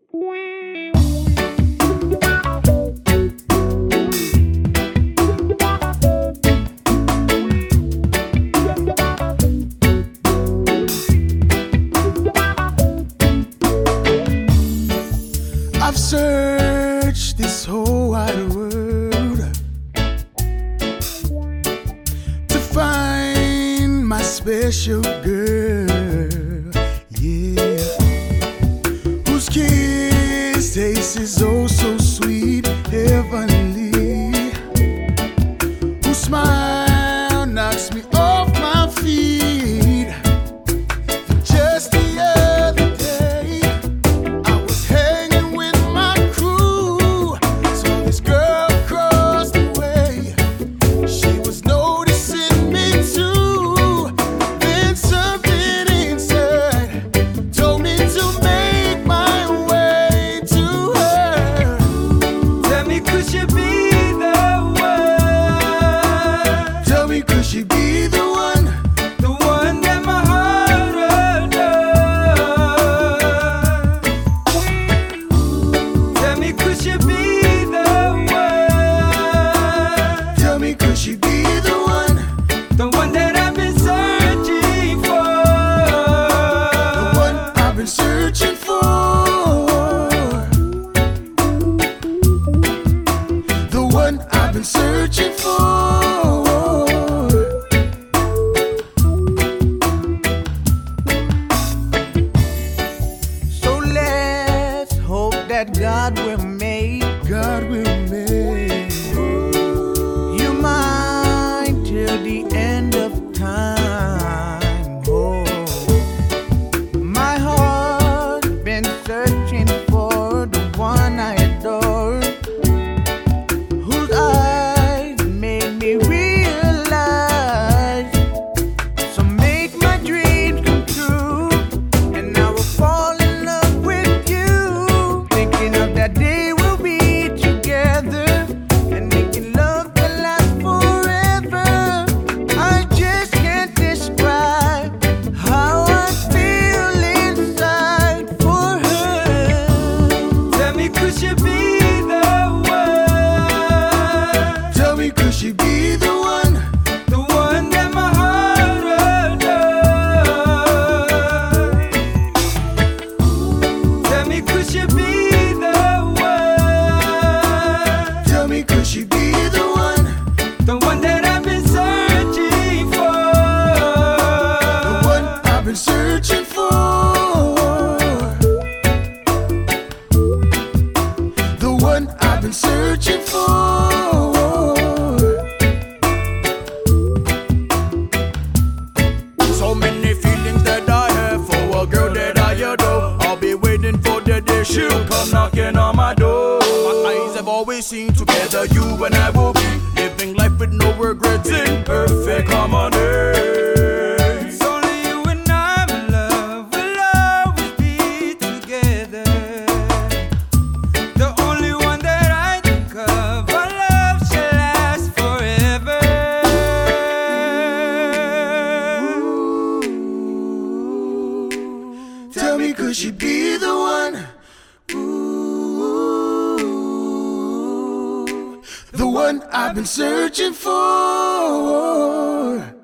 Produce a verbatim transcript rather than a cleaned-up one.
I've searched this whole wide world to find my special girl, yeah, whose kiss tastes oh so sweet, heavenly, whose smile knocks me off my feet. Just the other day, I was hanging with my crew, saw this girl across the way. She was noticing me too. Then something inside told me to make my way to her. Tell me, could she be the one? Tell me, could she be the one? The one that my heart adores. Tell me, could she be the one? Tell me, could she be the one? The one that I've been searching for. The one I've been searching for. The one I've been searching for. So let's hope that God will make God will make you mine till the end of time. Oh, my heart been searching for the one I adore, whose eyes made me realize. So make my dreams come true, and I will fall in love with you. Thinking of that day we'll be together, and making love that lasts forever. I just can't describe how I feel inside for her. Tell me, could she be the one? Tell me, could she be the one? The one that my heart adores. Tell me, could she be the one? Tell me, could she be the one? The one that I've been searching for. The one I've been searching for. The one I've been searching for. So many feelings that I have for a girl that I adore. I'll be waiting for the day she'll come knocking on my door. My eyes have always seen together, you and I will be living life with no regrets in perfect harmony. It's only you and I, my love, will always be together. The only one that I think of, our love shall last forever. Tell me, could she be the one? Ooh, the one I've been searching for.